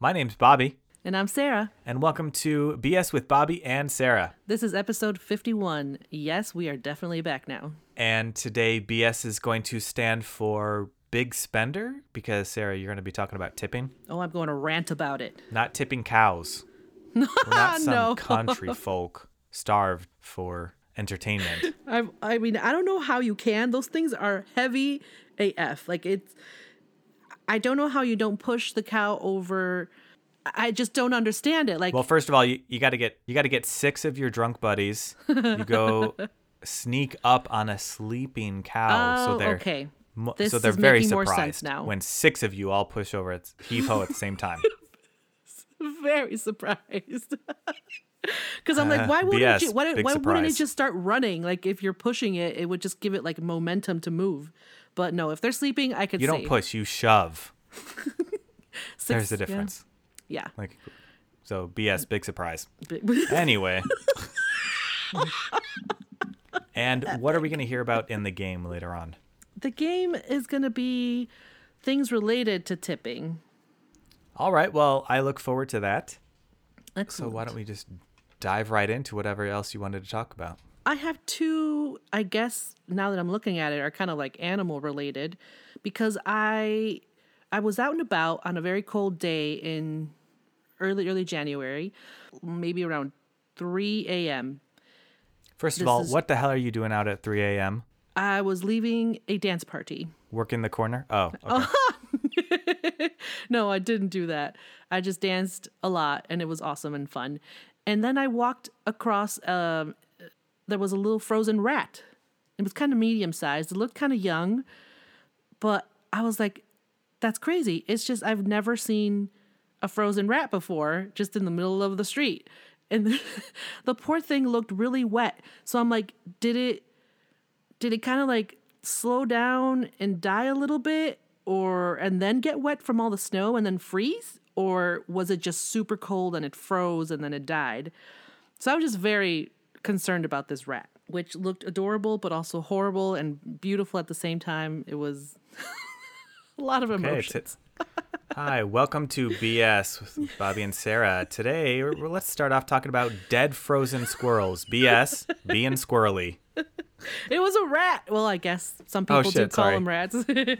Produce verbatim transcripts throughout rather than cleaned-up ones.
My name's Bobby. And I'm Sarah. And welcome to B S with Bobby and Sarah. This is episode fifty-one. Yes, we are definitely back now. And today B S is going to stand for Big Spender because, Sarah, you're going to be talking about tipping. Oh, I'm going to rant about it. Not tipping cows. We're not some No. country folk starved for entertainment. I, I mean, I don't know how you can. Those things are heavy A F. Like, it's... I don't know how you don't push the cow over... I just don't understand it. Like, well, first of all, you, you got to get you got to get six of your drunk buddies. You go sneak up on a sleeping cow, oh, so they're okay. mo- This so they're is very making more surprised sense now. when six of you all push over at heave ho at the same time. Very surprised. Because I'm like, why Uh, wouldn't B S, you? Why, big why wouldn't it surprise. just start running? Like, if you're pushing it, it would just give it like momentum to move. But no, if they're sleeping, I could. You don't say push, you shove. six, There's the yeah. difference. Yeah. Like, so B S, big surprise. Big- Anyway. And what are we going to hear about in the game later on? The game is going to be things related to tipping. All right. Well, I look forward to that. Excellent. So why don't we just dive right into whatever else you wanted to talk about? I have two, I guess, now that I'm looking at it, are kind of like animal related, because I I was out and about on a very cold day in early, early January, maybe around three a.m. First of This all, is- what the hell are you doing out at three a.m.? I was leaving a dance party. Work in the corner? Oh, okay. No, I didn't do that. I just danced a lot, and it was awesome and fun. And then I walked across, um, there was a little frozen rat. It was kind of medium sized. It looked kind of young, but I was like, that's crazy. It's just, I've never seen a frozen rat before, just in the middle of the street. And the, the poor thing looked really wet. So I'm like, did it, did it kind of like slow down and die a little bit, or, and then get wet from all the snow and then freeze? Or was it just super cold and it froze and then it died? So I was just very concerned about this rat, which looked adorable, but also horrible and beautiful at the same time. It was a lot of Okay, emotions. t- Hi, welcome to B S with Bobby and Sarah. Today, we're, let's start off talking about dead frozen squirrels. B S, being squirrely. It was a rat. Well, I guess some people Oh, do shit, call sorry. them rats.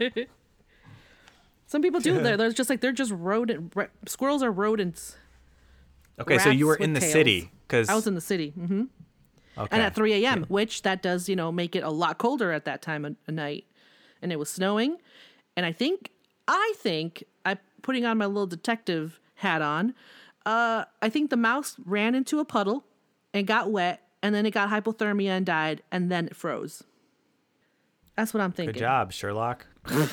Some people do. They're, they're just like, they're just rodent. Ra- squirrels are rodents. Okay, so you Rats were in the with tails. city. Cause, I was in the city. hmm okay. And at three a.m., which that does, you know, make it a lot colder at that time of, of night. And it was snowing. And I think, I think, I putting on my little detective hat on, uh, I think the mouse ran into a puddle and got wet, and then it got hypothermia and died, and then it froze. That's what I'm thinking. Good job, Sherlock.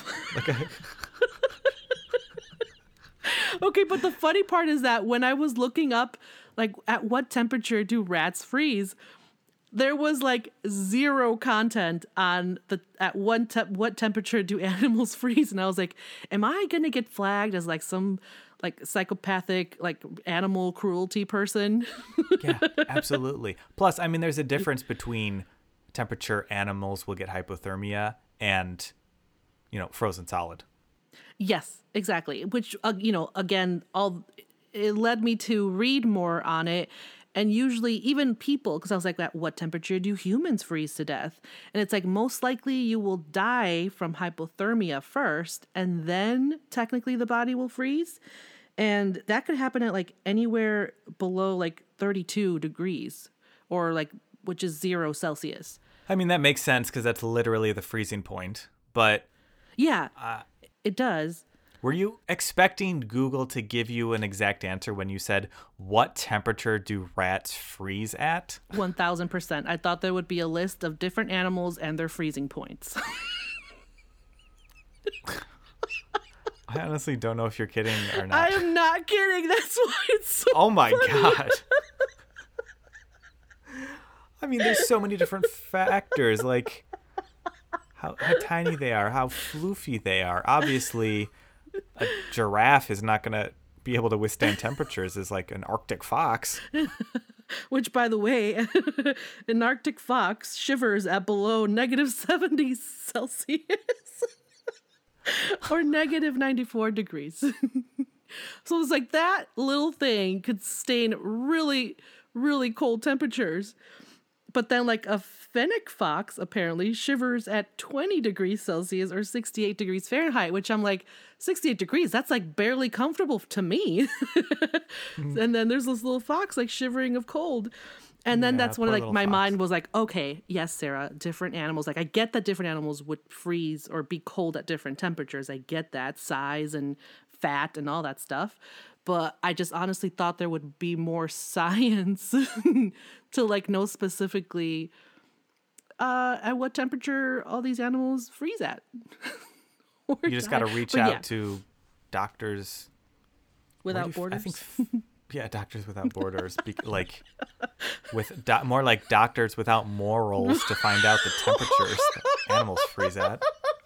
Okay, but the funny part is that when I was looking up, like, at what temperature do rats freeze, there was like zero content on the at one te- what temperature do animals freeze, and I was like, am I gonna get flagged as like some like psychopathic like animal cruelty person? Yeah, absolutely. Plus, I mean, there's a difference between temperature animals will get hypothermia and, you know, frozen solid. Yes, exactly. Which, uh, you know, again, all it led me to read more on it. And usually even people, because I was like, at what temperature do humans freeze to death? And it's like, most likely you will die from hypothermia first, and then technically the body will freeze. And that could happen at like anywhere below like thirty-two degrees, or like, which is zero Celsius. I mean, that makes sense because that's literally the freezing point. But Yeah, uh, it does. were you expecting Google to give you an exact answer when you said, what temperature do rats freeze at? one thousand percent. I thought there would be a list of different animals and their freezing points. I honestly don't know if you're kidding or not. I am not kidding. That's why it's so Oh my God. I mean, there's so many different factors, like how, how tiny they are, how floofy they are. Obviously, a giraffe is not going to be able to withstand temperatures as like an Arctic fox. Which, by the way, an Arctic fox shivers at below negative seventy Celsius or negative ninety-four degrees. So it's like that little thing could stay in really, really cold temperatures. But then like a fennec fox apparently shivers at twenty degrees Celsius or sixty-eight degrees Fahrenheit, which I'm like, sixty-eight degrees, that's like barely comfortable to me. Mm. And then there's this little fox like shivering of cold. And then yeah, that's when like my fox. mind was like, okay, yes, Sarah, different animals. Like I get that different animals would freeze or be cold at different temperatures. I get that, size and fat and all that stuff. But I just honestly thought there would be more science to like know specifically uh, at what temperature all these animals freeze at. You just got to reach but out yeah. to doctors without you, borders. I think, yeah, Doctors Without Borders, be, like with do, more like Doctors Without Morals to find out the temperatures that animals freeze at.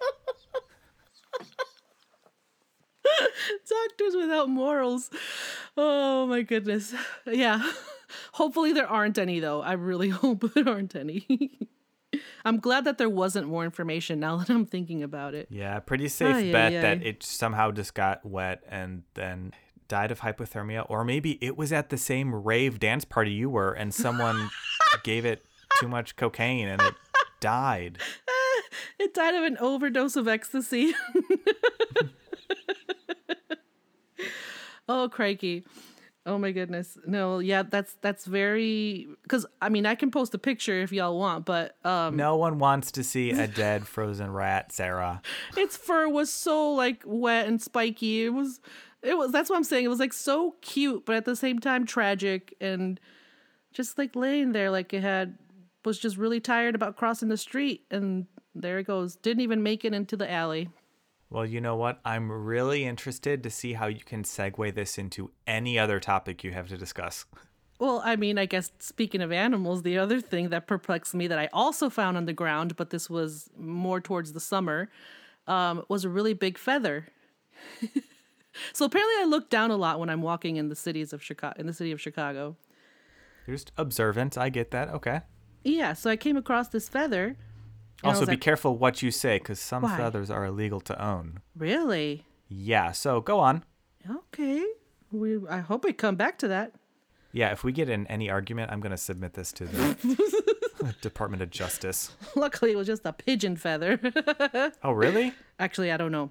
Doctors Without Morals. Oh my goodness. Yeah. Hopefully there aren't any though. I really hope there aren't any. I'm glad that there wasn't more information now that I'm thinking about it. Yeah, pretty safe oh, bet yeah, yeah. that it somehow just got wet and then died of hypothermia. Or maybe it was at the same rave dance party you were and someone gave it too much cocaine and it died. It died of an overdose of ecstasy. Oh, crikey. Oh, my goodness. No, yeah, that's that's very... Because, I mean, I can post a picture if y'all want, but... um No one wants to see a dead frozen rat, Sarah. Its fur was so, like, wet and spiky. It was... It was. That's what I'm saying. It was, like, so cute, but at the same time tragic. And just, like, laying there like it had... Was just really tired about crossing the street. And there it goes. Didn't even make it into the alley. Well, you know what? I'm really interested to see how you can segue this into any other topic you have to discuss. Well, I mean, I guess speaking of animals, the other thing that perplexed me that I also found on the ground, but this was more towards the summer, um, was a really big feather. So apparently I look down a lot when I'm walking in the cities of Chicago, in the city of Chicago. You're just observant. I get that. Okay. Yeah. So I came across this feather. Also, be like, careful what you say, because some why? feathers are illegal to own. Really? Yeah, so go on. Okay. We. I hope we come back to that. Yeah, if we get in any argument, I'm going to submit this to the Department of Justice. Luckily, it was just a pigeon feather. Oh, really? Actually, I don't know.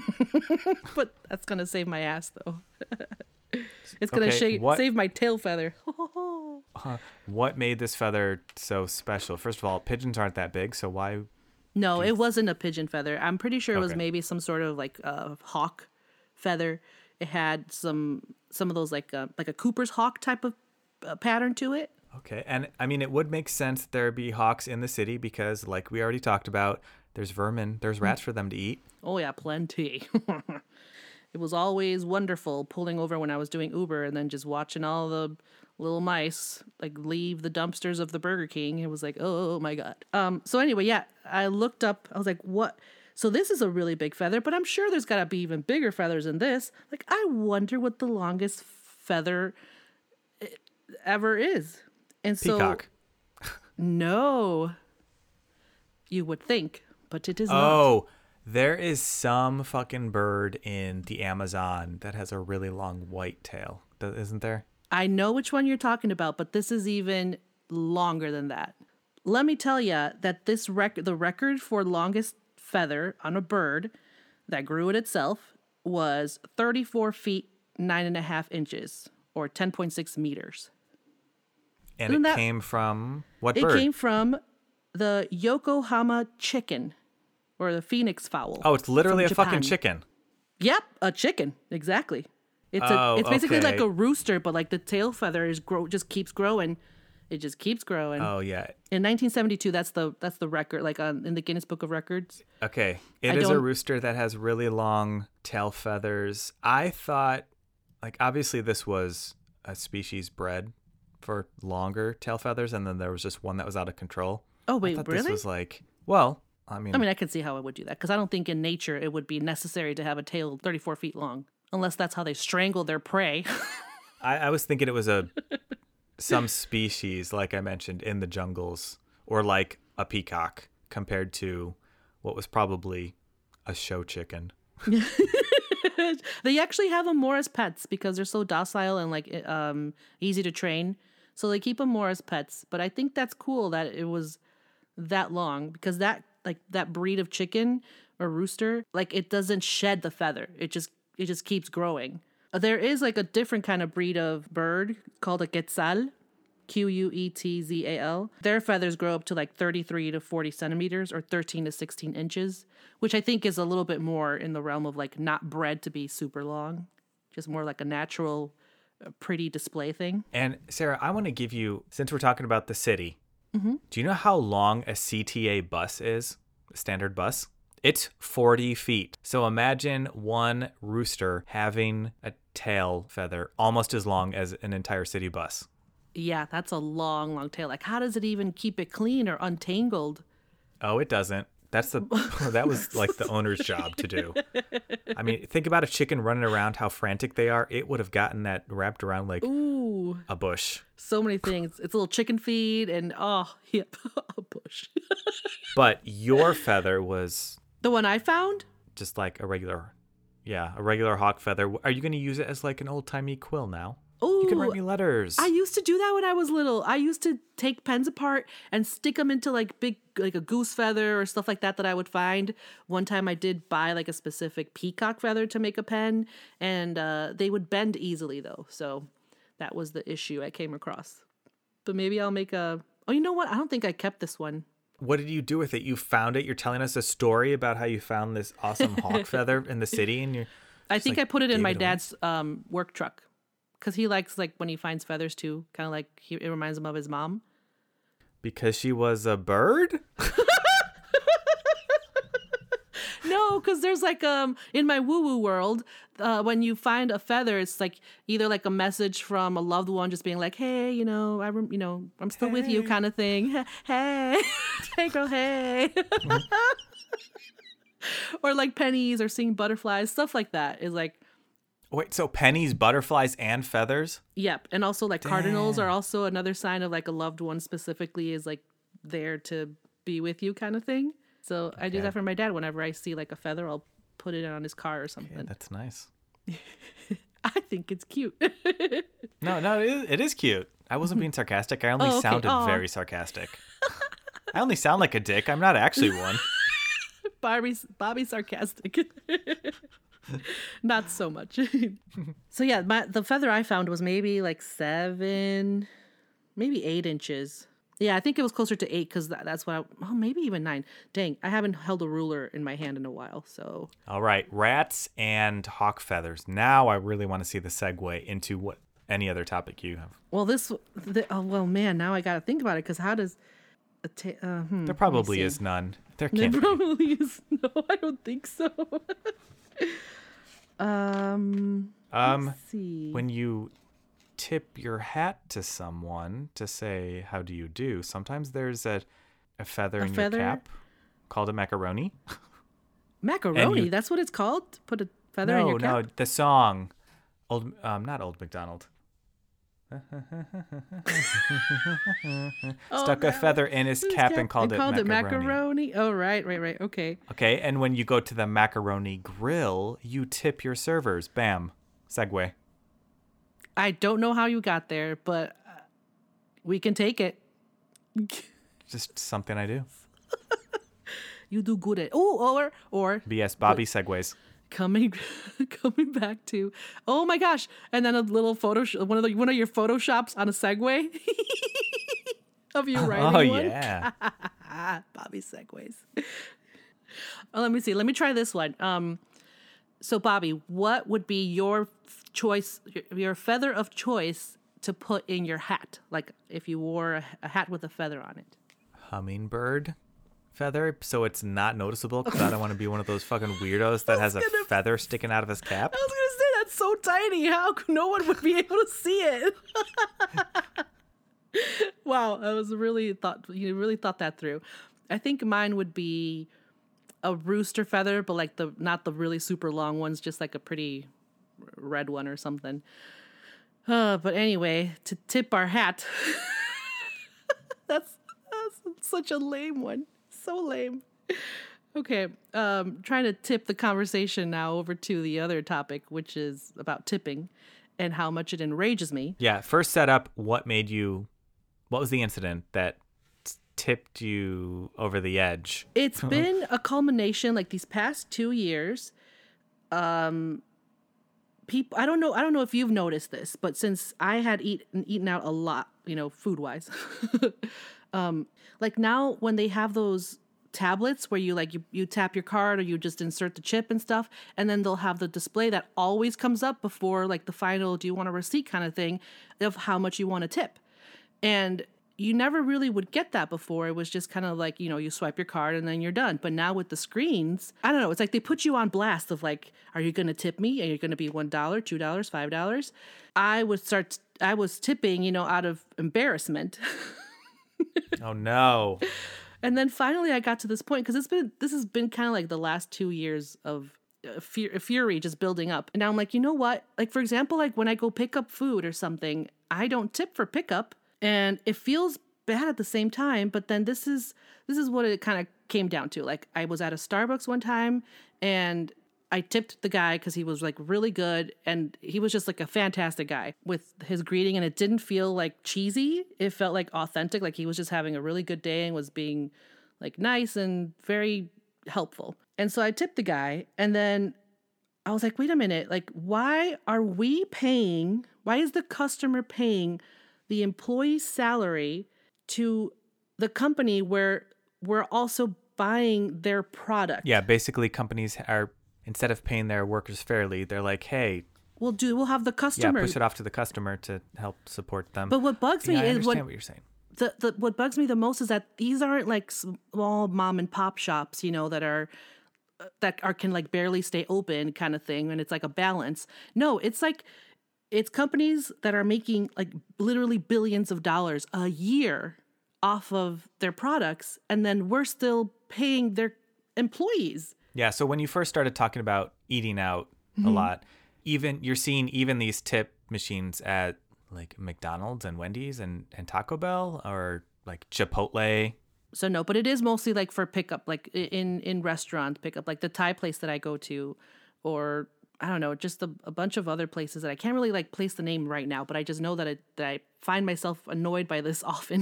But that's going to save my ass, though. It's going to okay, sh- save my tail feather. Uh, what made this feather so special? First of all, pigeons aren't that big, so why? No, it wasn't a pigeon feather. I'm pretty sure it was okay. maybe some sort of like uh, hawk feather. It had some some of those like uh, like a Cooper's hawk type of uh, pattern to it. Okay, and I mean it would make sense there be hawks in the city because, like we already talked about, there's vermin, there's rats for them to eat. Oh yeah, plenty. It was always wonderful pulling over when I was doing Uber and then just watching all the little mice like leave the dumpsters of the Burger King. It was like, oh my God. Um. So anyway, yeah, I looked up. I was like, what? So this is a really big feather, but I'm sure there's got to be even bigger feathers than this. Like, I wonder what the longest feather ever is. And so, peacock. No, you would think, but it is oh, not. Oh, there is some fucking bird in the Amazon that has a really long white tail, isn't there? I know which one you're talking about, but this is even longer than that. Let me tell you that this rec- the record for longest feather on a bird that grew it itself was thirty-four feet, nine and a half inches, or ten point six meters. And Isn't it that, came from what it bird? It came from the Yokohama chicken, or the phoenix fowl. Oh, it's literally a fucking chicken. Yep, a chicken, exactly. It's oh, a, it's basically okay. like a rooster, but like the tail feather is grow just keeps growing. It just keeps growing. Oh yeah. In nineteen seventy-two, that's the that's the record, like on, in the Guinness Book of Records. Okay, it I is a rooster that has really long tail feathers. I thought, like, obviously this was a species bred for longer tail feathers, and then there was just one that was out of control. Oh wait, I thought really? This was like, well, I mean, I mean, I can see how it would do that because I don't think in nature it would be necessary to have a tail thirty-four feet long, unless that's how they strangle their prey. I, I was thinking it was a some species, like I mentioned, in the jungles, or like a peacock compared to what was probably a show chicken. They actually have them more as pets because they're so docile and like um easy to train. So they keep them more as pets. But I think that's cool that it was that long because that like that breed of chicken or rooster, like it doesn't shed the feather. It just it just keeps growing. There is like a different kind of breed of bird called a quetzal, Q U E T Z A L. Their feathers grow up to like thirty-three to forty centimeters or thirteen to sixteen inches, which I think is a little bit more in the realm of like not bred to be super long, just more like a natural, uh, pretty display thing. And Sarah, I want to give you, since we're talking about the city, Mm-hmm. do you know how long a C T A bus is? A standard bus? It's forty feet. So imagine one rooster having a tail feather almost as long as an entire city bus. Yeah, that's a long, long tail. Like, how does it even keep it clean or untangled? Oh, it doesn't. That's the that was like the owner's job to do. I mean, think about a chicken running around, how frantic they are. It would have gotten that wrapped around like Ooh, a bush. so many things. It's a little chicken feed and oh, yep, a bush. But your feather was The one I found? just like a regular, yeah, a regular hawk feather. Are you going to use it as like an old timey quill now? Oh, You can write me letters. I used to do that when I was little. I used to take pens apart and stick them into like big, like a goose feather or stuff like that that I would find. One time I did buy like a specific peacock feather to make a pen, and uh, they would bend easily though. So that was the issue I came across. But maybe I'll make a. Oh, you know what? I don't think I kept this one. What did you do with it? You found it. You're telling us a story about how you found this awesome hawk feather in the city, and you. I think like, I put it in gave my it away? dad's um, work truck because he likes like when he finds feathers too. Kind of like he, it reminds him of his mom. Because she was a bird? No, because there's like um in my woo woo world, uh, when you find a feather, it's like either like a message from a loved one, just being like, hey, you know, I rem- you know, I'm still with you, Hey. kind of thing. Hey, hey, girl, hey. Or like pennies or seeing butterflies, stuff like that is like, Wait, so pennies, butterflies, and feathers? yep. And also like cardinals are Damn. also another sign of like a loved one specifically is like there to be with you kind of thing. So I do Okay. that for my dad. Whenever I see like a feather, I'll put it on his car or Yeah, something. that's nice. I think it's cute. No, no, it is, it is cute. I wasn't being sarcastic. I only Oh, okay. sounded Aw. very sarcastic. I only sound like a dick. I'm not actually one. Bobby's Bobby's sarcastic. Not so much. So yeah, my the feather I found was maybe like seven, maybe eight inches. Yeah, I think it was closer to eight because that, that's what I, oh, maybe even nine. Dang, I haven't held a ruler in my hand in a while. So All right, rats and hawk feathers. Now I really want to see the segue into what any other topic you have. well, this the, oh well, man. Now I got to think about it because how does a ta- uh, hmm, There let me probably see. is none. There There can't be. probably is. No, I don't think so. um. Um, Let's see. when you tip your hat to someone to say how do you do, sometimes there's a, a feather A in feather? your cap called a macaroni. Macaroni, you- that's what it's called? Put a feather in no, your cap? no, the song, old, um, not Old MacDonald. Oh, Stuck a that feather in his His cap and called, called it, it macaroni. macaroni. Oh, right, right, right. Okay. Okay, and when you go to the macaroni grill, you tip your servers. Bam. Segue. I don't know how you got there, but uh, we can take it. Just something I do. You do good at. Oh, or or B S Bobby segues. coming coming back to. Oh my gosh! And then a little photo, one of the one of your photoshops on a Segway of you riding Oh one. yeah. Bobby segues. Oh, let me see. Let me try this one. Um, so Bobby, what would be your f- choice, your, your feather of choice to put in your hat? Like if you wore a, a hat with a feather on it. Hummingbird feather, so it's not noticeable because I don't want to be one of those fucking weirdos that has a gonna- feather sticking out of his cap. I was gonna say that's so tiny. How c- no one would be able to see it? Wow, I was really thought you really thought that through. I think mine would be a rooster feather, but like the not the really super long ones, just like a pretty r- red one or something. Uh, but anyway, to tip our hat. that's, that's such a lame one. So lame. Okay, um, trying to tip the conversation now over to the other topic, which is about tipping and how much it enrages me. Yeah, first set up what made you, what was the incident that t- tipped you over the edge? It's been a culmination like these past two years. Um, people, I don't know, I don't know if you've noticed this, but since I had eaten eaten out a lot, you know, food wise, um, like now when they have those tablets where you like you, you tap your card or you just insert the chip and stuff, and then they'll have the display that always comes up before like the final do you want a receipt kind of thing of how much you want to tip. And you never really would get that before. It was just kind of like, you know, you swipe your card and then you're done. But now with the screens, I don't know, it's like they put you on blast of like, are you going to tip me? Are you going to be one dollar, two dollars, five dollars? I would start I was tipping, you know, out of embarrassment. Oh no. And then finally I got to this point because it's been this has been kind of like the last two years of uh, fear, fury just building up. And now I'm like, you know what? Like, for example, like when I go pick up food or something, I don't tip for pickup. And it feels bad at the same time. But then this is this is what it kind of came down to. Like I was at a Starbucks one time and I tipped the guy because he was like really good. And he was just like a fantastic guy with his greeting. And it didn't feel like cheesy. It felt like authentic. Like he was just having a really good day and was being like nice and very helpful. And so I tipped the guy. And then I was like, wait a minute. Like, why are we paying? Why is the customer paying the employee's salary to the company where we're also buying their product? Yeah, basically companies are, instead of paying their workers fairly, they're like, hey, We'll do. We'll have the yeah, customer. push it off to the customer to help support them. But what bugs me yeah, I is understand what, what you're saying. the, the what bugs me the most is that these aren't like small mom and pop shops, you know, that are that are can like barely stay open kind of thing, and it's like a balance. No, it's like it's companies that are making like literally billions of dollars a year off of their products, and then we're still paying their employees. Yeah, so when you first started talking about eating out a lot, even you're seeing even these tip machines at like McDonald's and Wendy's and, and Taco Bell or like Chipotle. So no, but it is mostly like for pickup, like i- in in restaurant pickup, like the Thai place that I go to, or I don't know, just a, a bunch of other places that I can't really like place the name right now, but I just know that it, that I find myself annoyed by this often.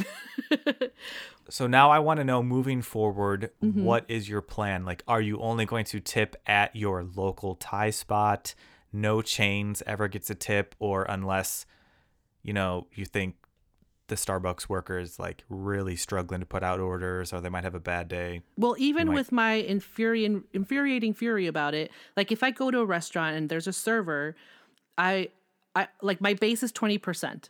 So now I want to know, moving forward, what is your plan? Like, are you only going to tip at your local Thai spot? No chains ever gets a tip, or unless, you know, you think the Starbucks worker is like really struggling to put out orders, or they might have a bad day. Well, even might- with my infuriating infuriating fury about it, like if I go to a restaurant and there's a server, I I like my base is twenty percent.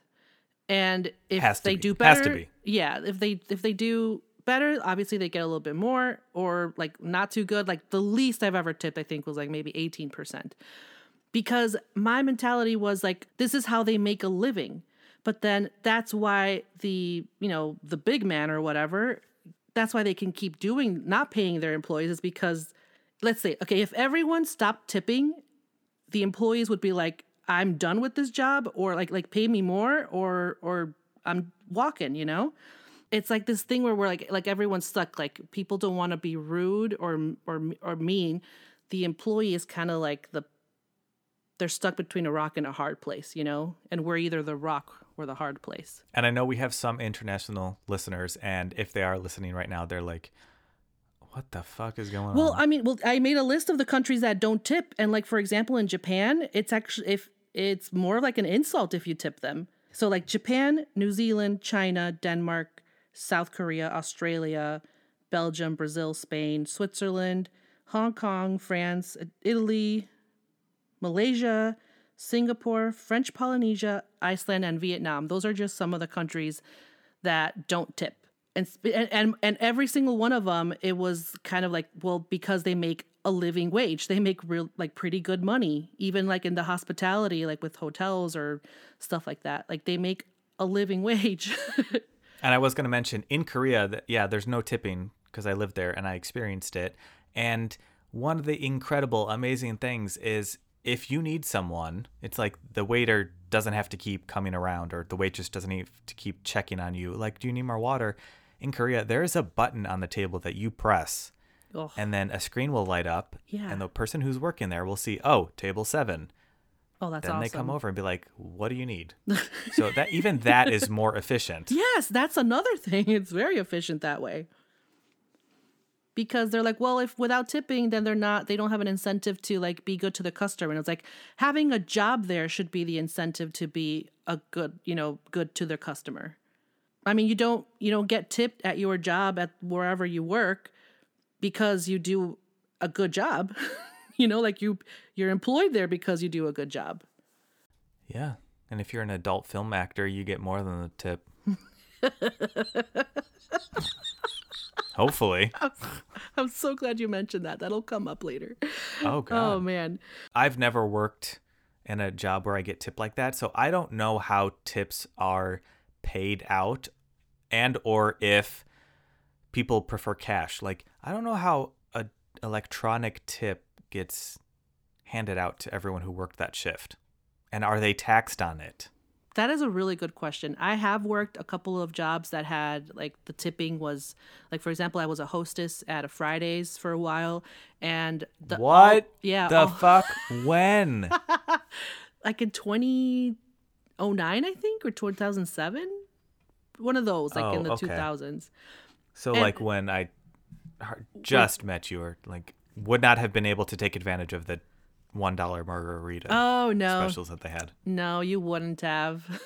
And if Has to they be. do Has better, to be. yeah, if they if they do better, obviously they get a little bit more, or like not too good. Like the least I've ever tipped, I think, was like maybe eighteen percent. Because my mentality was like, this is how they make a living. But then that's why the, you know, the big man or whatever, that's why they can keep doing, not paying their employees, is because, let's say, okay, if everyone stopped tipping, the employees would be like, I'm done with this job, or like, like pay me more, or, or I'm walking, you know? It's like this thing where we're like, like everyone's stuck. Like people don't want to be rude or, or, or mean. The employee is kind of like the, they're stuck between a rock and a hard place, you know? And we're either the rock or the hard place. And I know we have some international listeners, and if they are listening right now, they're like, what the fuck is going Well, on? I mean, well, I made a list of the countries that don't tip. And like, for example, in Japan, it's actually, if it's more like an insult if you tip them. So like Japan, New Zealand, China, Denmark, South Korea, Australia, Belgium, Brazil, Spain, Switzerland, Hong Kong, France, Italy, Malaysia, Singapore, French Polynesia, Iceland, and Vietnam. Those are just some of the countries that don't tip. And, and and every single one of them, it was kind of like, well, because they make a living wage. They make real, like pretty good money, even like in the hospitality, like with hotels or stuff like that. Like they make a living wage. And I was going to mention in Korea that, yeah, there's no tipping because I lived there and I experienced it. And one of the incredible, amazing things is if you need someone, it's like the waiter doesn't have to keep coming around, or the waitress doesn't have to keep checking on you. Like, do you need more water? In Korea, there is a button on the table that you press, Ugh. and then a screen will light up, Yeah. and the person who's working there will see, oh, table seven. Oh, that's Then awesome. they come over and be like, what do you need? So that even that is more efficient. Yes, that's another thing. It's very efficient that way. Because they're like, well, if without tipping, then they're not, they don't have an incentive to like be good to the customer. And it's like having a job there should be the incentive to be a good, you know, good to their customer. I mean, you don't, you don't get tipped at your job at wherever you work because you do a good job. You know, like you, you're employed there because you do a good job. Yeah. And if you're an adult film actor, you get more than the tip. Hopefully. I'm, I'm so glad you mentioned that. That'll come up later. Oh, God. Oh, man. I've never worked in a job where I get tipped like that, so I don't know how tips are paid out and or if people prefer cash. Like, I don't know how a electronic tip gets handed out to everyone who worked that shift. And are they taxed on it? That is a really good question. I have worked a couple of jobs that had like the tipping was like, for example, I was a hostess at a Fridays for a while, and the What? all- yeah, The all- fuck? When? like in twenty oh nine, I think, or two thousand seven, one of those, like Oh, in the okay. two thousands. So And- like when I har- just met you, or like would not have been able to take advantage of the one dollar margarita Oh no, specials that they had. no, you wouldn't have.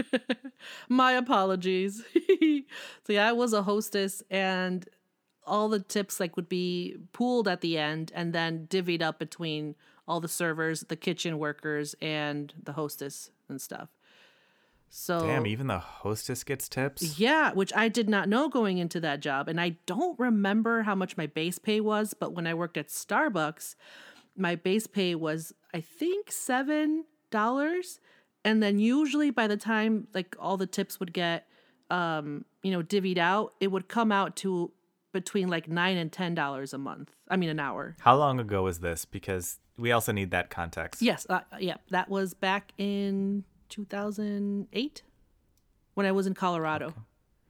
My apologies. So yeah, I was a hostess, and all the tips like would be pooled at the end and then divvied up between all the servers, the kitchen workers, and the hostess and stuff. So Damn, even the hostess gets tips? yeah, which I did not know going into that job. And I don't remember how much my base pay was, but when I worked at Starbucks, my base pay was, I think, seven dollars. And then usually by the time like all the tips would get, um, you know, divvied out, it would come out to between like nine and ten dollars a month. I mean, an hour. How long ago was this? Because we also need that context. Yes, uh, yeah, that was back in two thousand eight when I was in Colorado. Okay.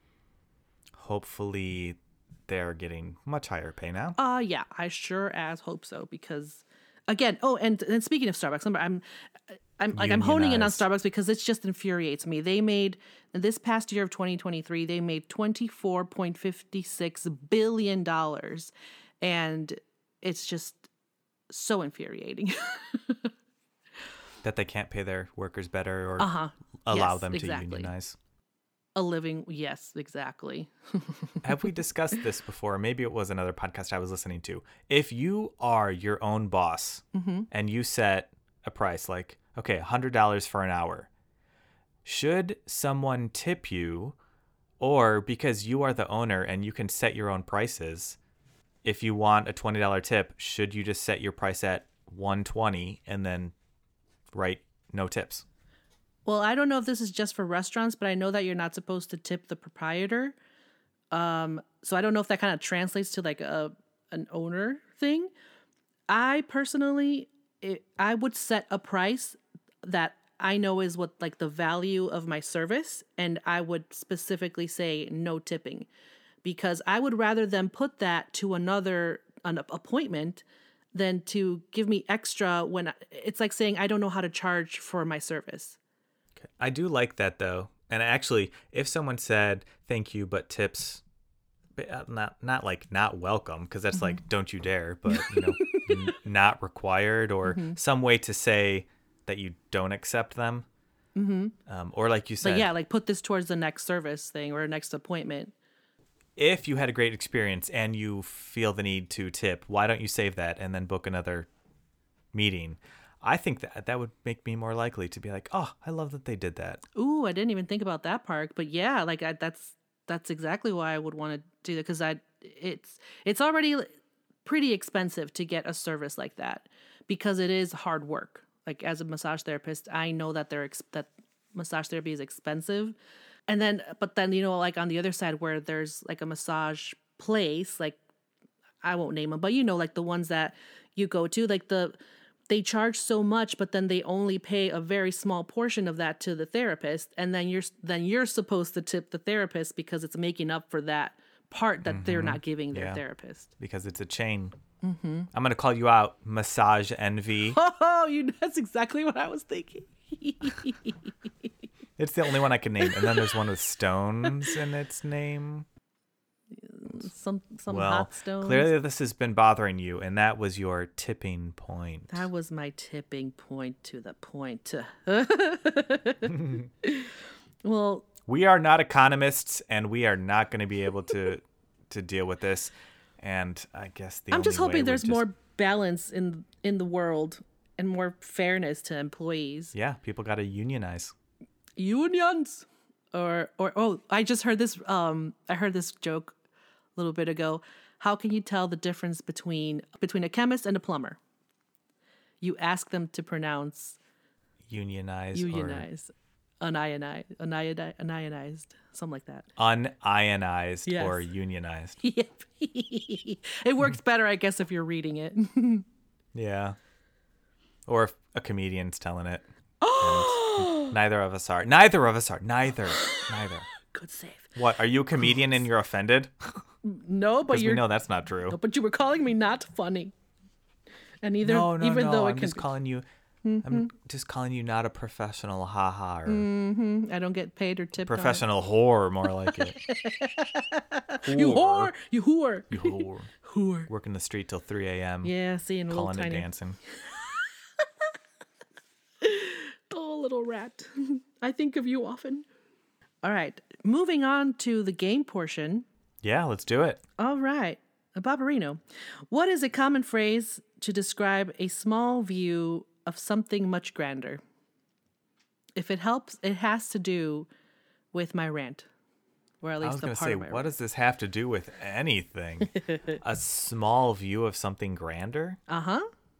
Hopefully they're getting much higher pay now. Uh yeah, I sure as hope so, because again, oh, and and speaking of Starbucks, I'm I'm, I'm like I'm honing in on Unionized. Starbucks because it just infuriates me. They made this past year of twenty twenty-three, they made twenty-four point five six billion dollars, and it's just so infuriating. That they can't pay their workers better or Uh-huh. allow Yes, them to exactly. unionize. A living, yes, exactly. Have we discussed this before? Maybe it was another podcast I was listening to. If you are your own boss Mm-hmm. and you set a price like, okay, one hundred dollars for an hour, should someone tip you, or because you are the owner and you can set your own prices, if you want a twenty dollars tip, should you just set your price at one hundred twenty dollars and then write no tips? Well, I don't know if this is just for restaurants, but I know that you're not supposed to tip the proprietor. Um, so I don't know if that kind of translates to like a an owner thing. I personally, it, I would set a price that I know is what like the value of my service, and I would specifically say no tipping, because I would rather them put that to another an appointment than to give me extra when I, it's like saying I don't know how to charge for my service. I do like that though. And actually, if someone said thank you, but tips, but, uh, not not like not welcome, because that's like don't you dare, but you know, n- not required, or some way to say that you don't accept them, mm-hmm. um, or like you said, But yeah, like put this towards the next service thing or next appointment. if you had a great experience and you feel the need to tip, why don't you save that and then book another meeting? I think that that would make me more likely to be like, oh, I love that they did that. Ooh, I didn't even think about that part. But yeah, like I, that's that's exactly why I would want to do that, because I it's it's already pretty expensive to get a service like that, because it is hard work. Like as a massage therapist, I know that they're ex- that massage therapy is expensive. And then, but then, you know, like on the other side where there's like a massage place, like I won't name them, but you know, like the ones that you go to, like the, they charge so much, but then they only pay a very small portion of that to the therapist. And then you're, then you're supposed to tip the therapist because it's making up for that part that they're not giving their Yeah. therapist. Because it's a chain. Mm-hmm. I'm going to call you out, massage envy. Oh, you that's exactly what I was thinking. It's the only one I can name. And then there's one with stones in its name. Some some Well, hot stones. clearly this has been bothering you, and that was your tipping point. That was my tipping point to the point. Well, We are not economists, and we are not going to be able to to deal with this. And I guess the I'm just only way hoping would there's just- more balance in in the world and more fairness to employees. Yeah, people got to unionize. Unions, or or oh, I just heard this. Um, I heard this joke a little bit ago. How can you tell the difference between between a chemist and a plumber? You ask them to pronounce Unionize, unionize, unionized, unionized, unionized, something like that. or unionized Yes. or unionized. Yep. It works better, I guess, if you're reading it. Yeah. Or if a comedian's telling it. And neither of us are. Neither of us are. Neither. Neither. Good save. What? Are you a comedian and you're offended? No, but Because we you're know that's not true. no, but you were calling me not funny. And either No, no, even no. though I'm it can just calling you. I'm just calling you not a professional haha or I don't get paid or tipped. on it. professional whore, more like it. You whore, you whore, You whore. whore. Working the street till three a.m. Yeah, seeing a little Calling it tiny, dancing. oh little rat. I think of you often. All right, moving on to the game portion. Yeah, let's do it. All right, Barbarino, what is a common phrase to describe a small view of something much grander? If it helps, it has to do with my rant, or at I least was the going to part say, of my what rant. does this have to do with anything? A small view of something grander? Uh huh.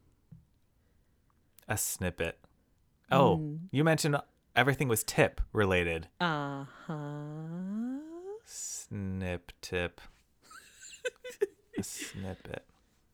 A snippet. Oh, Hmm. you mentioned everything was tip related. Uh huh. Snip tip. A snippet.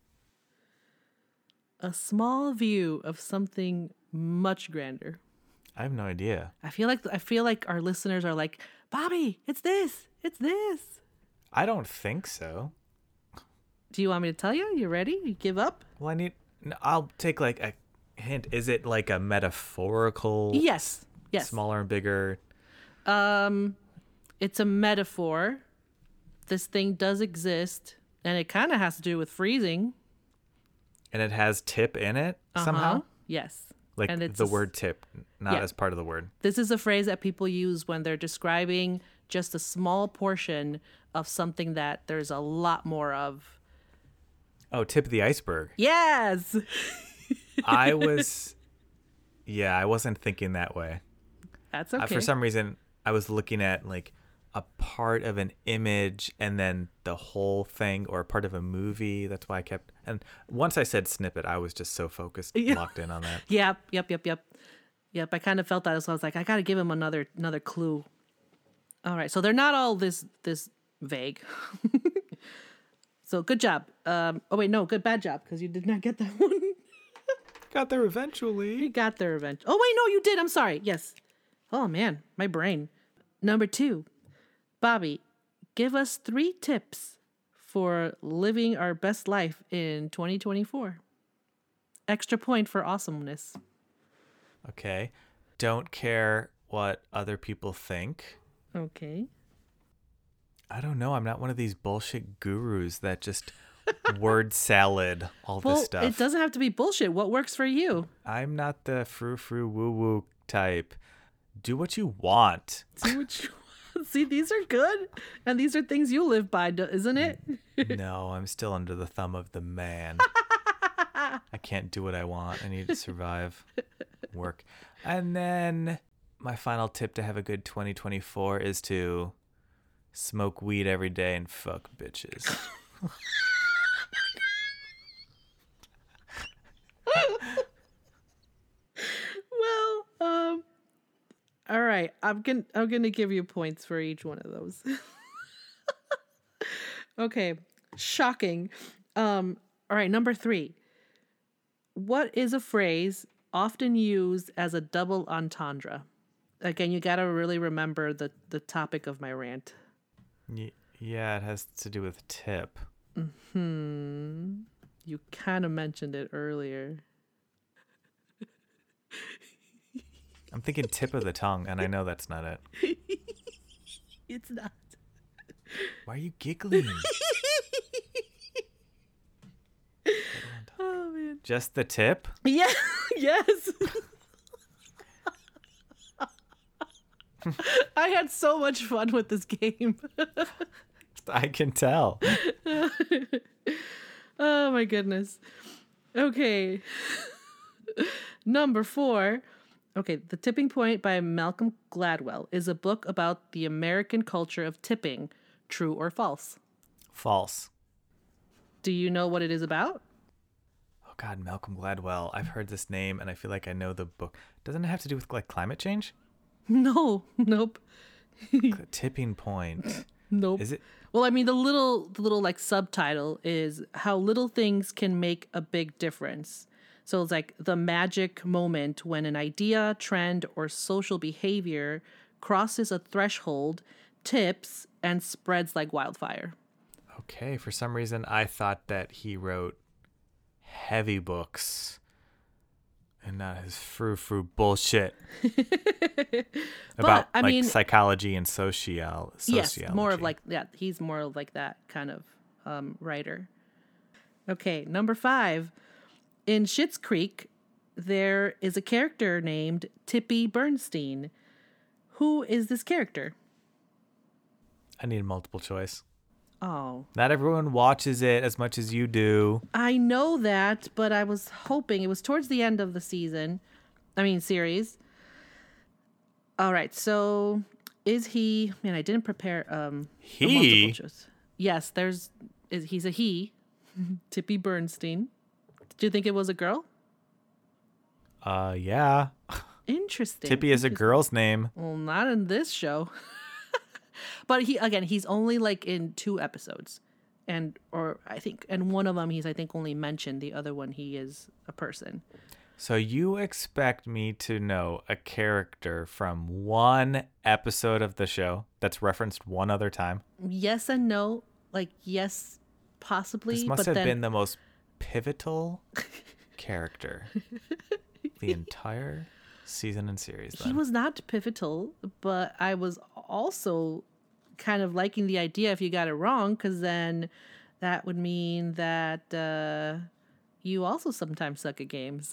A small view of something much grander. I have no idea. I feel like I feel like our listeners are like, Bobby, it's this, it's this. I don't think so. Do you want me to tell you? You ready? You give up? Well, I need. no, I'll take like a hint. Is it like a metaphorical? Yes. Yes. Smaller and bigger. Um, it's a metaphor. This thing does exist, and it kind of has to do with freezing. And it has tip in it Uh-huh. somehow? Yes. Like And it's the a s- word tip, not Yeah. as part of the word. This is a phrase that people use when they're describing just a small portion of something that there's a lot more of. Oh, tip of the iceberg. Yes. I was. Yeah, I wasn't thinking that way. That's Uh, okay. for some reason, I was looking at like a part of an image and then the whole thing, or a part of a movie. That's why I kept. And once I said snippet, I was just so focused, Yeah. locked in on that. Yep, yep, yep, yep. Yep, I kind of felt that, so I was like, I got to give him another another clue. All right, so they're not all this this vague. So good job. Um, oh wait, no, good bad job, because you did not get that one. Got there eventually. You got there eventually. Oh wait, no, you did. I'm sorry. Yes. Oh man, my brain. Number two, Bobby, give us three tips for living our best life in twenty twenty-four. Extra point for awesomeness. Okay. Don't care what other people think. Okay. I don't know. I'm not one of these bullshit gurus that just word salad all Well, this stuff. it doesn't have to be bullshit. What works for you? I'm not the frou frou woo woo type. Do what you want. See what you see. These are good, and these are things you live by, do- isn't it? No, I'm still under the thumb of the man. I can't do what I want. I need to survive, work. And then my final tip to have a good twenty twenty-four is to smoke weed every day and fuck bitches. Well, um, all right. I'm gonna I'm gonna give you points for each one of those. Okay, shocking. Um, all right, number three. What is a phrase often used as a double entendre? Again, you gotta really remember the the topic of my rant. Y- Yeah, it has to do with tip. Hmm. You kind of mentioned it earlier. I'm thinking tip of the tongue, and I know that's not it. It's not. Why are you giggling? Oh man. Just the tip? Yeah. Yes. I had so much fun with this game. I can tell. Oh my goodness. Okay. Number four. Okay, The Tipping Point by Malcolm Gladwell is a book about the American culture of tipping. True or false? False. Do you know what it is about? Oh God, Malcolm Gladwell. I've heard this name, and I feel like I know the book. Doesn't it have to do with like climate change? No. Nope. Tipping point. Nope. Is it? Well, I mean, the little, the little like subtitle is how little things can make a big difference. So it's like the magic moment when an idea, trend, or social behavior crosses a threshold, tips, and spreads like wildfire. Okay, for some reason I thought that he wrote heavy books and not his frou-frou bullshit about I like mean- psychology and social sociology. Yes, more of like yeah, he's more of like that kind of um, writer. Okay, number five. In Schitt's Creek, there is a character named Tippy Bernstein. Who is this character? I need a multiple choice. Oh, Not everyone watches it as much as you do. I know that, but I was hoping it was towards the end of the season. I mean, series. All right, so is he? Man, I didn't prepare. Um, a He? multiple choice. Yes, there's. Is he's a he? Tippy Bernstein. Did you think it was a girl? Uh, yeah. Interesting. Tippy is a girl's name. Well, not in this show. But he again, he's only like in two episodes, and or I think, and one of them he's I think only mentioned. The other one he is a person. So you expect me to know a character from one episode of the show that's referenced one other time? Yes and no. Like yes, possibly. This must but have then, been the most pivotal character the entire season and series. He Then. was not pivotal, but I was also kind of liking the idea if you got it wrong, because then that would mean that uh, you also sometimes suck at games.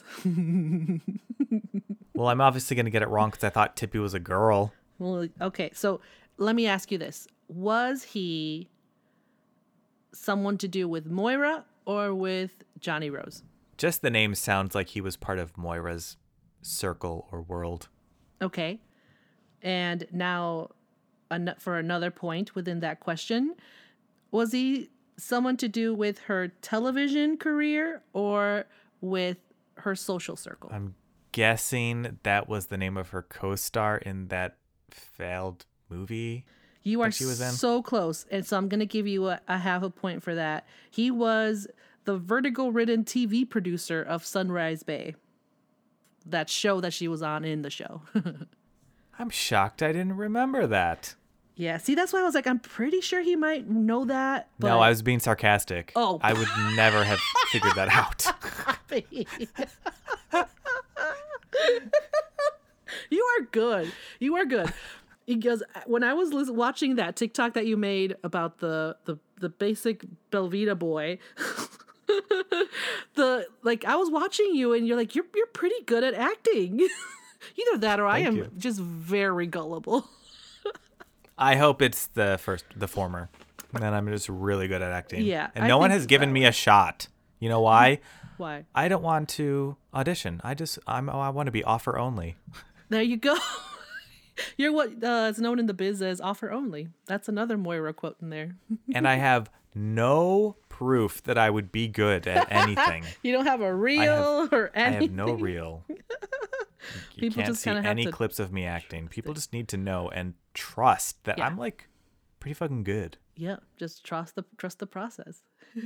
Well, I'm obviously going to get it wrong because I thought Tippy was a girl. Well, okay, so let me ask you this. Was he someone to do with Moira or with Johnny Rose? Just the name sounds like he was part of Moira's circle or world. Okay. And now, an- for another point within that question, was he someone to do with her television career or with her social circle? I'm guessing that was the name of her co-star in that failed movie. You are she was in. so close. And so I'm going to give you a, a half a point for that. He was the vertigo-ridden T V producer of Sunrise Bay. That show that she was on in the show. I'm shocked I didn't remember that. Yeah, see, that's why I was like, I'm pretty sure he might know that. But... No, I was being sarcastic. Oh. I would never have figured that out. You are good. You are good. Because when I was lis- watching that TikTok that you made about the the, the basic Belvita boy, the like I was watching you and you're like, you're you're pretty good at acting. Either that or I Thank am you. just very gullible. I hope it's the first, the former. And then I'm just really good at acting. Yeah, And I no one think has given me a shot. You know why? Why? I don't want to audition. I just, I'm, oh, I want to be offer only. There you go. You're what uh, is known in the biz as offer only. That's another Moira quote in there. And I have no proof that I would be good at anything. You don't have a reel or I anything. have no reel. You People can't just see kinda have any to- clips of me acting. People just need to know and trust that Yeah. I'm like pretty fucking good. Yeah, just trust the trust the process.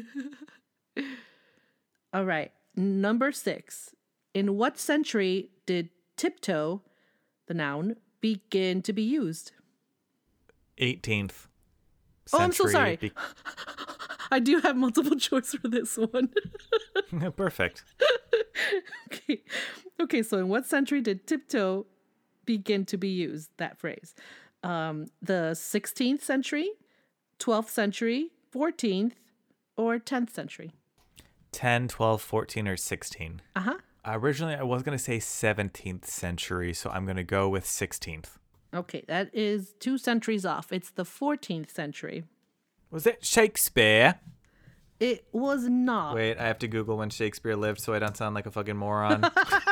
All right, number six. In what century did tiptoe, the noun, begin to be used? eighteenth Oh, I'm so century sorry. be- I do have multiple choice for this one. Perfect. Okay. Okay, so in what century did tiptoe begin to be used, that phrase? Um, the sixteenth century, twelfth century, fourteenth, or tenth century? ten, twelve, fourteen, or sixteen. Uh-huh. Originally, I was going to say seventeenth century, so I'm going to go with sixteenth. Okay, that is two centuries off. It's the fourteenth century. Was it Shakespeare? It was not. Wait, I have to Google when Shakespeare lived so I don't sound like a fucking moron.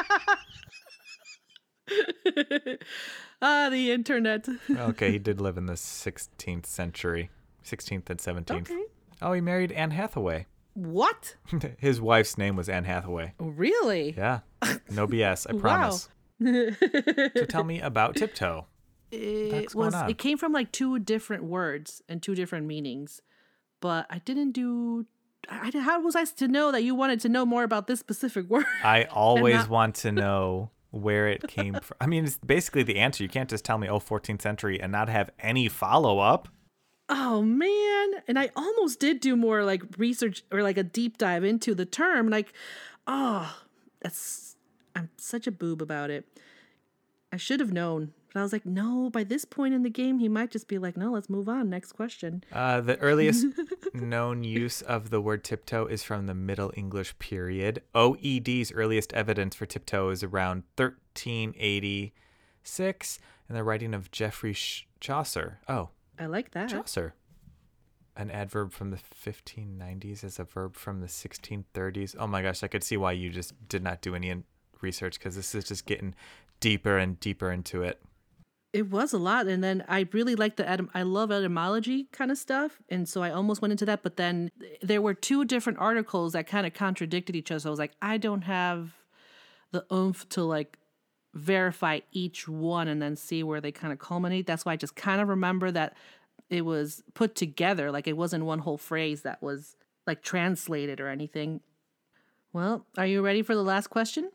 Ah, the internet. Okay, he did live in the sixteenth century. sixteenth and seventeenth. Okay. Oh, he married Anne Hathaway. What? His wife's name was Anne Hathaway. Really? Yeah. No B S, I promise. So tell me about tiptoe. It What's going was. on? It came from like two different words and two different meanings, but I didn't do. I, how was I to know that you wanted to know more about this specific word? I always not- want to know where it came from. I mean, it's basically the answer. You can't just tell me, oh, fourteenth century and not have any follow-up. Oh man! And I almost did do more like research or like a deep dive into the term. Like, oh, that's I'm such a boob about it. I should have known, but I was like, no. By this point in the game, he might just be like, no, let's move on. Next question. Uh, the earliest known use of the word tiptoe is from the Middle English period. O E D's earliest evidence for tiptoe is around thirteen eighty-six in the writing of Geoffrey Sh- Chaucer. Oh, I like that. Chaucer. An adverb from the fifteen nineties as a verb from the sixteen thirties. Oh my gosh, I could see why you just did not do any in- research because this is just getting deeper and deeper into it. It was a lot, and then I really like the etym- I love etymology kind of stuff, and so I almost went into that. But then there were two different articles that kind of contradicted each other. So I was like, I don't have the oomph to like verify each one and then see where they kind of culminate. That's why I just kind of remember that it was put together, like it wasn't one whole phrase that was like translated or anything. Well, are you ready for the last question?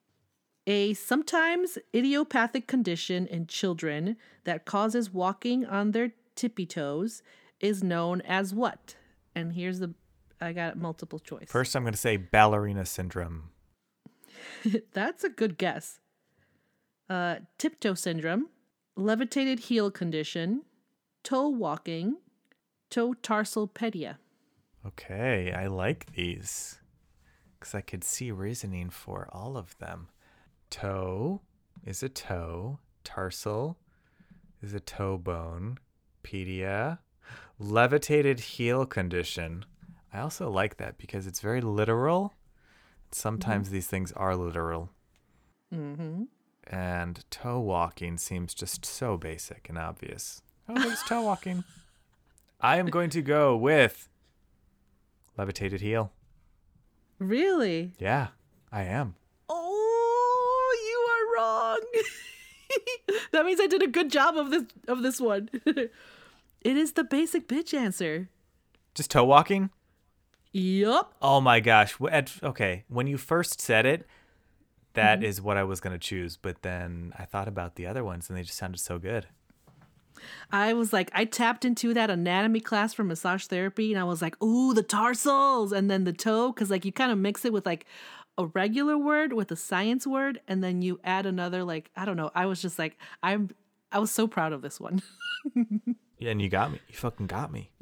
A sometimes idiopathic condition in children that causes walking on their tippy toes is known as what? And here's the, I got multiple choice. First, I'm going to say ballerina syndrome. That's a good guess. Uh, tiptoe syndrome, levitated heel condition, toe walking, toe tarsalpedia. Okay, I like these because I could see reasoning for all of them. Toe is a toe. Tarsal is a toe bone. Pedia. Levitated heel condition. I also like that because it's very literal. Sometimes mm-hmm. these things are literal. Mm-hmm. And toe walking seems just so basic and obvious. Oh, there's toe walking. I am going to go with levitated heel. Really? Yeah, I am. Oh, you are wrong. That means I did a good job of this of this one. It is the basic bitch answer. Just toe walking? Yup. Oh my gosh. Okay, when you first said it, that mm-hmm. is what I was going to choose. But then I thought about the other ones and they just sounded so good. I was like, I tapped into that anatomy class for massage therapy and I was like, ooh, the tarsals and then the toe. Cause like you kind of mix it with like a regular word with a science word. And then you add another, like, I don't know. I was just like, I'm, I was so proud of this one. Yeah, and you got me. You fucking got me.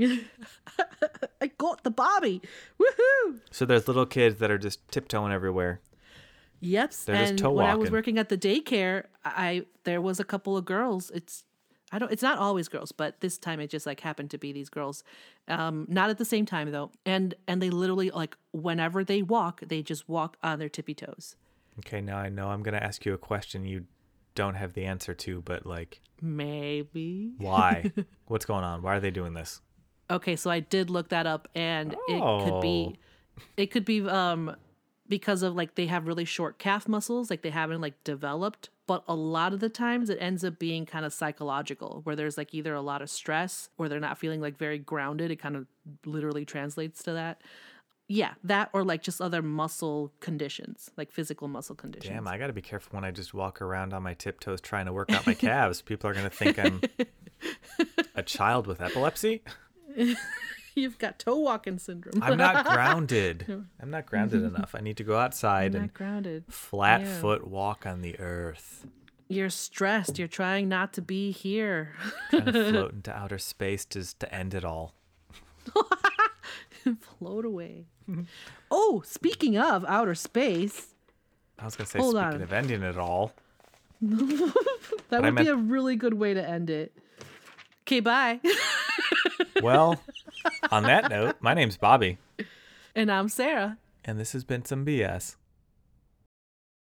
I got the Bobby. Woohoo. So there's little kids that are just tiptoeing everywhere. Yep. They're and just toe when walking. I was working at the daycare, I there was a couple of girls. It's I don't it's not always girls, but this time it just like happened to be these girls. Um, not at the same time though. And and they literally like whenever they walk, they just walk on their tippy toes. Okay, now I know I'm gonna ask you a question you don't have the answer to, but like maybe. Why? What's going on? Why are they doing this? Okay, so I did look that up and Oh. it could be it could be um because of like they have really short calf muscles, like they haven't like developed. But a lot of the times it ends up being kind of psychological, where there's like either a lot of stress or they're not feeling like very grounded. It kind of literally translates to that. Yeah, that or like just other muscle conditions, like physical muscle conditions. Damn, I got to be careful when I just walk around on my tiptoes trying to work out my calves. People are going to think I'm a child with epilepsy. You've got toe walking syndrome. I'm not grounded. I'm not grounded enough. I need to go outside You're and not grounded. flat Yeah. foot walk on the earth. You're stressed. You're trying not to be here. Kind of float into outer space just to end it all. Float away. Oh, speaking of outer space, I was gonna say, Hold speaking on. of ending it all. that I would meant- be a really good way to end it. Okay, bye. Well, on that note, my name's Bobby, And I'm Sarah. and this has been some B S.